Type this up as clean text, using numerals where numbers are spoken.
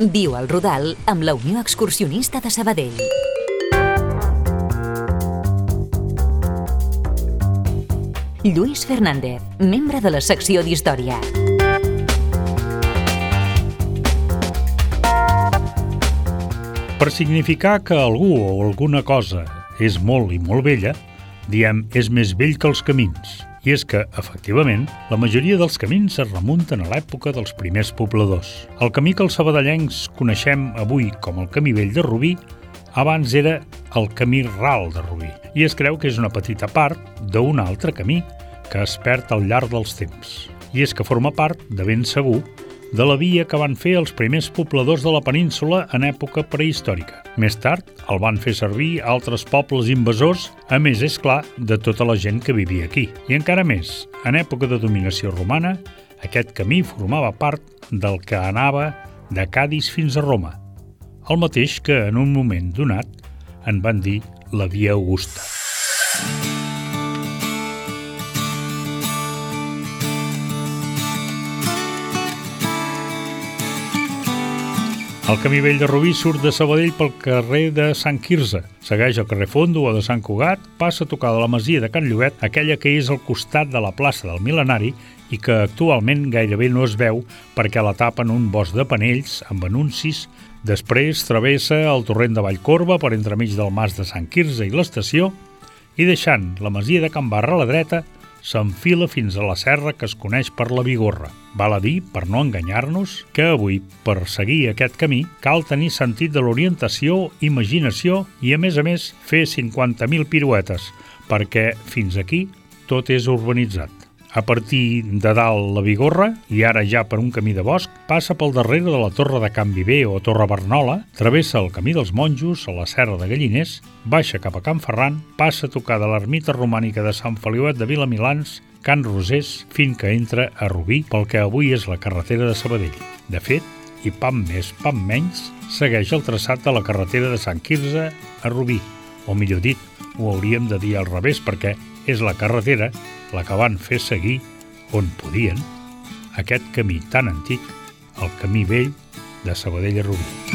Viu al Rodal amb la Unió Excursionista de Sabadell. Lluís Fernández, membre de la secció d'Història. Per significar que algú o alguna cosa és molt i molt vella, diem és més vell que els camins. I és que, efectivament, la majoria dels camins es remunten a l'època dels primers pobladors. El camí que els sabadellencs coneixem avui com el Camí Vell de Rubí, abans era el Camí Ral de Rubí, i es creu que és una petita part d'un altre camí que es perd al llarg dels temps. I és que forma part, de ben segur, de la via que van fer els primers pobladors de la península en època prehistòrica. Més tard el van fer servir altres pobles invasors, a més, és clar, de tota la gent que vivia aquí. I encara més, en època de dominació romana, aquest camí formava part del que anava de Cadis fins a Roma, el mateix que en un moment donat en van dir la Via Augusta. El Camí Vell de Rubí surt de Sabadell pel carrer de Sant Quirze, segueix el carrer Fondo o de Sant Cugat, passa a tocar de la masia de Can Llobet, aquella que és al costat de la plaça del Mil·lenari i que actualment gairebé no es veu perquè la tapen un bosc de panells amb anuncis. Després travessa el torrent de Vallcorba per entremig del mas de Sant Quirze i l'estació i deixant la masia de Can Barra a la dreta s'enfila fins a la serra que es coneix per la Bigorra. Val a dir, per no enganyar-nos, que avui, per seguir aquest camí, cal tenir sentit de l'orientació, imaginació i, a més, fer 50.000 piruetes, perquè fins aquí tot és urbanitzat. A partir de dalt la Bigorra, i ara ja per un camí de bosc, passa pel darrere de la Torre de Can Viver o Torre Barnola, travessa el Camí dels Monjos a la Serra de Galliners, baixa cap a Can Ferran, passa a tocar de l'ermita romànica de Sant Feliuet de Vilamilans, Can Rosés, fins que entra a Rubí pel que avui és la carretera de Sabadell. De fet, i pam més, pam menys, segueix el traçat de la carretera de Sant Quirze a Rubí, o millor dit, ho hauríem de dir al revés perquè és la carretera la que van fer seguir, on podien, aquest camí tan antic, el Camí Vell de Sabadell a Rubí.